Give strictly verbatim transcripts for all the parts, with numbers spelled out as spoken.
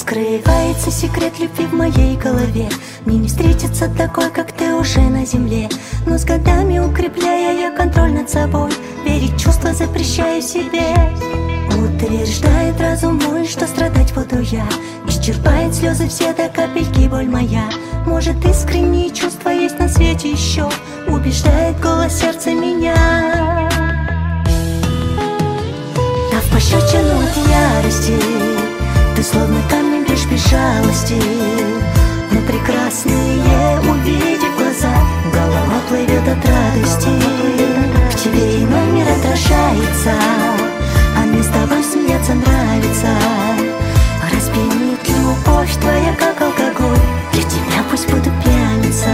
Скрывается секрет любви в моей голове. Мне не встретится такой, как ты, уже на земле. Но с годами укрепляя я контроль над собой, верить в чувства запрещаю себе. Утверждает разум мой, что страдать буду я. Исчерпает слезы все до капельки боль моя. Может, искренние чувства есть на свете еще, убеждает голос сердца меня. Дав пощечину от ярости, ты словно камень бьешь без жалости. Мы прекрасные, увидев глаза, голова плывет от радости. В тебе иной мир отражается, а мне с тобой смеяться нравится. Распьянит любовь твоя, как алкоголь, для тебя пусть буду пьяница.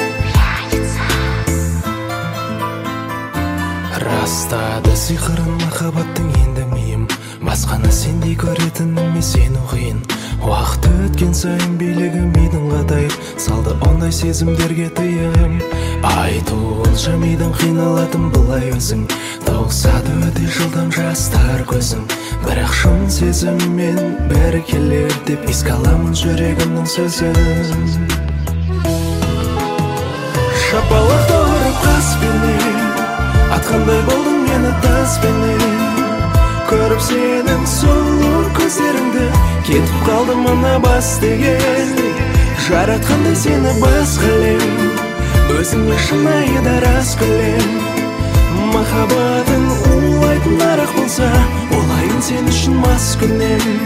Растады сиқырын махаббаттың енді миым, басқаны сендей көретінім сену қиын. Уақыт өткен сайын билігі мидың қатайып, салды ондай сезімдерге тыйым. Айтуынша мидың қиналатын бұлай өзің, тоғысады өте жылдам жастар көзің. Бірақ шын сезіммен бәрі келер деп еске аламын жүрегімнің сөзін. Шапалақта ұрып қаспенен, атқандай болдың мені таспенен. Көріп сенің сұлу көздеріңді, кетіп қалдым мына бас деген. Жаратқандай сені басқалем, өзіңе шынайы да рас күлем. Махаббатың улайтын арақ болса, олайын сен үшін мас күнем.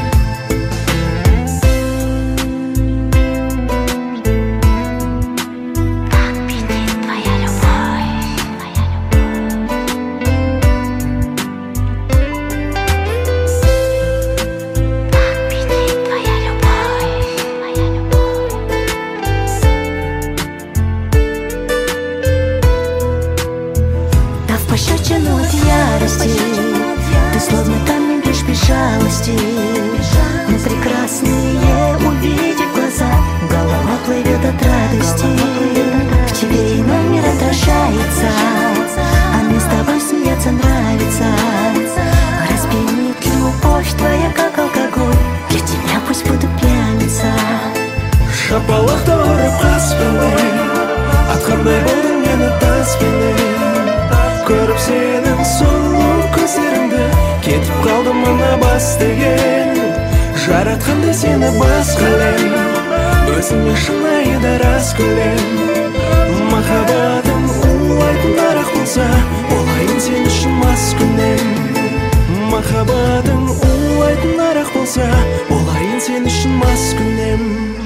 Пощечину от ярости, ты словно камень бьешь без жалости. Мы прекрасные, увидев глаза, голова плывет от радости. В тебе иной мир отражается, а мне с тобой смеяться нравится. Распьянит любовь твоя, как алкоголь, для тебя пусть буду пьяница. Шапалақта ұрып қаспенен, атқандай болдың мені таспенен. Көріп сенің сұлу көздеріңді, кетіп қалдым мына бас деген. Жаратқандай сені басқалем, өзіңе шынайы да рас күлем. Махаббатың улайтын арақ болса, олайын сен үшін мас күнем. Махаббатың улайтын арақ болса, олайын сен үшін мас күнем.